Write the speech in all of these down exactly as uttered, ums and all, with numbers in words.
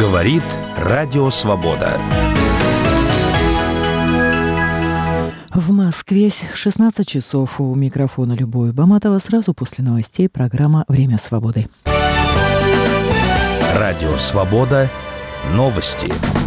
Говорит Радио Свобода. В Москве шестнадцать часов. У микрофона Любовь Баматова. Сразу после новостей программа «Время свободы». Радио Свобода. Новости.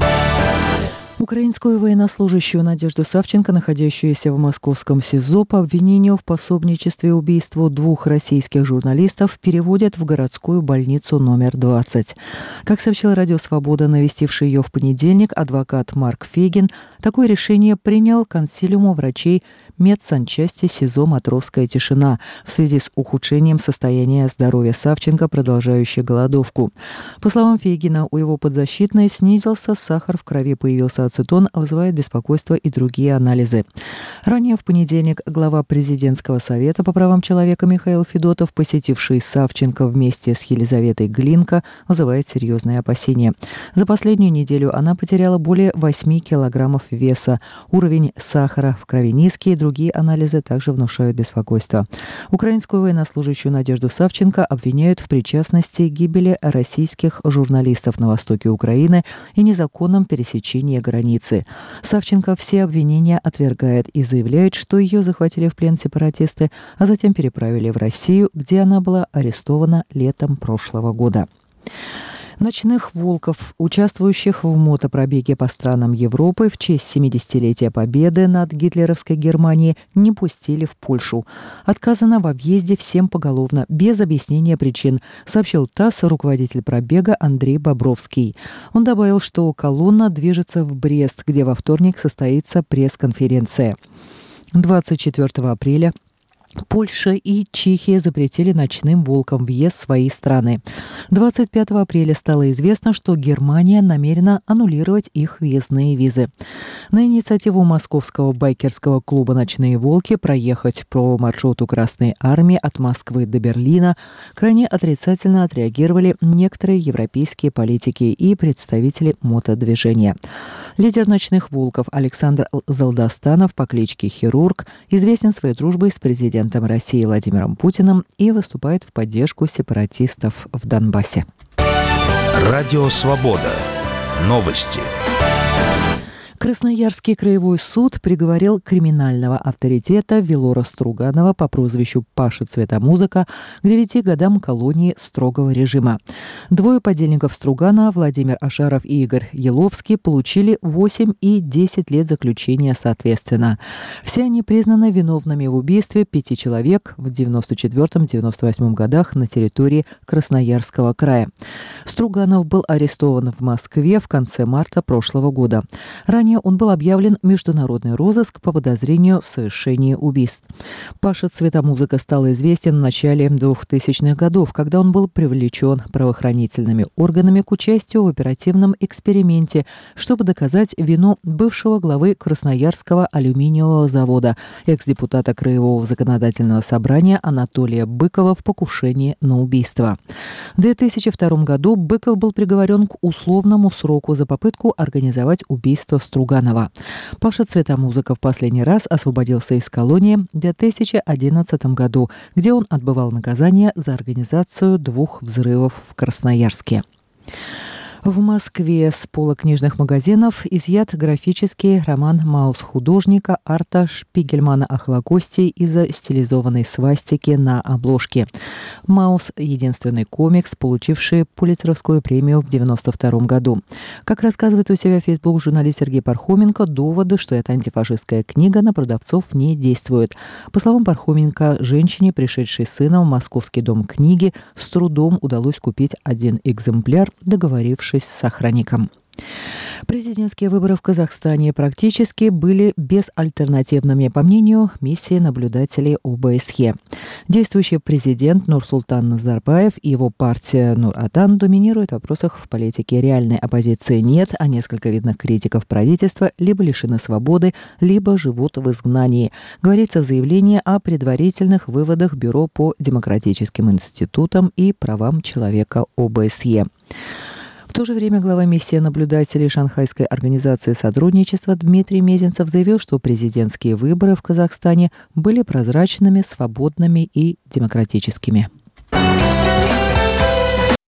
Украинскую военнослужащую Надежду Савченко, находящуюся в московском СИЗО по обвинению в пособничестве убийству двух российских журналистов, переводят в городскую больницу номер двадцать. Как сообщил Радио Свобода, навестивший ее в понедельник, адвокат Марк Фегин, такое решение принял консилиуму врачей медсанчасти СИЗО «Матросская тишина» в связи с ухудшением состояния здоровья Савченко, продолжающей голодовку. По словам Фегина, у его подзащитной снизился сахар в крови, появился ацетон, вызывает беспокойство и другие анализы. Ранее в понедельник глава президентского совета по правам человека Михаил Федотов, посетивший Савченко вместе с Елизаветой Глинко, вызывает серьезные опасения. За последнюю неделю она потеряла более восемь килограммов веса. Уровень сахара в крови низкий, другие анализы также внушают беспокойство. Украинскую военнослужащую Надежду Савченко обвиняют в причастности к гибели российских журналистов на востоке Украины и незаконном пересечении границы. Савченко все обвинения отвергает и заявляет, что ее захватили в плен сепаратисты, а затем переправили в Россию, где она была арестована летом прошлого года. Ночных волков, участвующих в мотопробеге по странам Европы в честь семидесятилетия победы над гитлеровской Германией, не пустили в Польшу. Отказано во въезде всем поголовно, без объяснения причин, сообщил ТАСС руководитель пробега Андрей Бобровский. Он добавил, что колонна движется в Брест, где во вторник состоится пресс-конференция. двадцать четвёртого апреля Польша и Чехия запретили ночным волкам въезд в свои страны. двадцать пятого апреля стало известно, что Германия намерена аннулировать их въездные визы. На инициативу московского байкерского клуба «Ночные волки» проехать по маршруту Красной Армии от Москвы до Берлина крайне отрицательно отреагировали некоторые европейские политики и представители мотодвижения. Лидер «Ночных волков» Александр Залдостанов по кличке Хирург известен своей дружбой с президентом России Владимиром Путиным и выступает в поддержку сепаратистов в Донбассе. Радио Свобода. Новости. Красноярский краевой суд приговорил криминального авторитета Велора Струганова по прозвищу Паша Цветомузыка к девяти годам колонии строгого режима. Двое подельников Струганова, Владимир Ашаров и Игорь Еловский, получили восемь и десять лет заключения соответственно. Все они признаны виновными в убийстве пяти человек в девяносто четвёртом — девяносто восьмом годах на территории Красноярского края. Струганов был арестован в Москве в конце марта прошлого года. Ранее он был объявлен в международный розыск по подозрению в совершении убийств. Паша Цветомузыка стал известен в начале двухтысячных годов, когда он был привлечен правоохранительными органами к участию в оперативном эксперименте, чтобы доказать вину бывшего главы Красноярского алюминиевого завода, экс-депутата Краевого законодательного собрания Анатолия Быкова в покушении на убийство. В две тысячи втором году Быков был приговорен к условному сроку за попытку организовать убийство Струганова. Паша Цветомузыка в последний раз освободился из колонии в две тысячи одиннадцатом году, где он отбывал наказание за организацию двух взрывов в Красноярске. В Москве с полок книжных магазинов изъят графический роман «Маус» художника Арта Шпигельмана Охлокостий из-за стилизованной свастики на обложке. «Маус» — единственный комикс, получивший Пулитцеровскую премию в девяносто втором году. Как рассказывает у себя в Facebook журналист Сергей Пархоменко, доводы, что это антифашистская книга, на продавцов не действуют. По словам Пархоменко, женщине, пришедшей с сыном в Московский дом книги, с трудом удалось купить один экземпляр, договорившись с охранником. Президентские выборы в Казахстане практически были безальтернативными, по мнению миссии наблюдателей О Бэ Эс Е. Действующий президент Нурсултан Назарбаев и его партия Нур-Отан доминируют в вопросах в политике. Реальной оппозиции нет, а несколько видных критиков правительства либо лишены свободы, либо живут в изгнании, говорится в заявлении о предварительных выводах Бюро по демократическим институтам и правам человека О Бэ Эс Е. В то же время глава миссии наблюдателей Шанхайской организации сотрудничества Дмитрий Мезенцев заявил, что президентские выборы в Казахстане были прозрачными, свободными и демократическими.